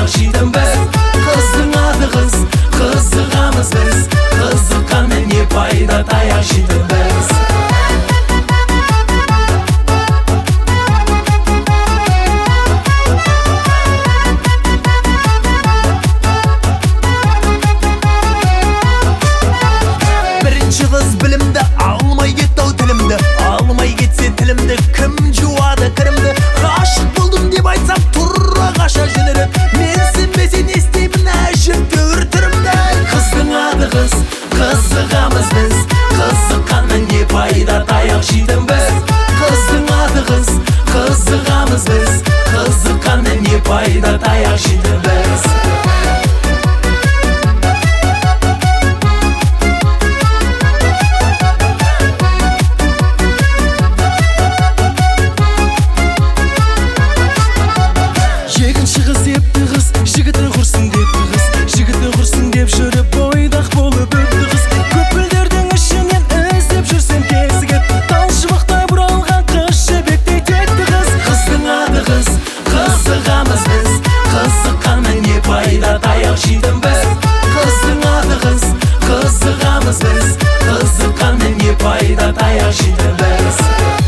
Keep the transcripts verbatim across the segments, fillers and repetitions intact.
таяқ жейдім біз. Қыздың аты қыз, қызығамыз біз. Қызыққанмен не пайда, таяқ жейдім біз. Бірінші қыз білімді, алмай кетті ау тілімді. Алмай кетсе тілімді, кім жуады кірімді. Ғашық болдым деп айтсам тұра қаша жөнеліп. Мен сенбесе не істеймін әжептәуір түрімді. Қыздың аты қыз, қызығамыз біз. Қызыққанмен не пайда, таяқ жейдім біз. Қыздың аты қыз, қызығамыз біз. Қызыққанмен не пайда, таяқ жейдім біз. Екінші қыз епті қыз, жігіті құрсын депті қыз. Жігіті құрсын деп жүріп бойдақ болып өтті қыз. Көпілдердің ішінен іздеп жүрсем кезігіп, талшыбықтай бұралған қыз жібектей текті қыз. Қыздың аты қыз, қызығамыз біз. Қызыққанмен не пайда, таяқ жейдім біз. Қыздың аты қыз, қызығамыз біз. Қызыққанмен не пайда, таяқ жейдім біз.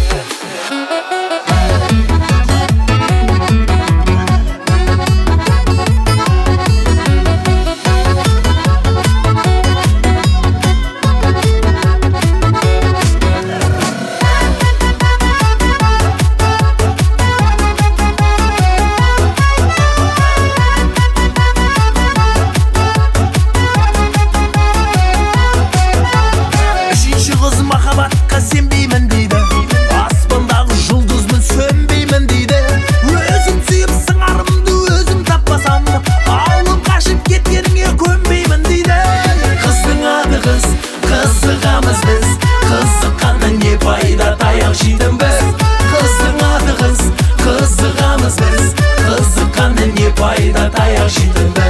Махаббатқа сенбеймін дейді, аспандағы жұлдызбын сөнбеймін дейді. Өзім сүйіп сыңарымды өзім таппасам, алып қашып кеткеніңе көнбеймін дейді. Қыздың аты қыз, қызығамыз біз. Қызыққанмен не пайда, таяқ жейдім біз. Қыздың аты қыз, қызығамыз біз. Қызыққанмен не пайда, таяқ жейдім біз.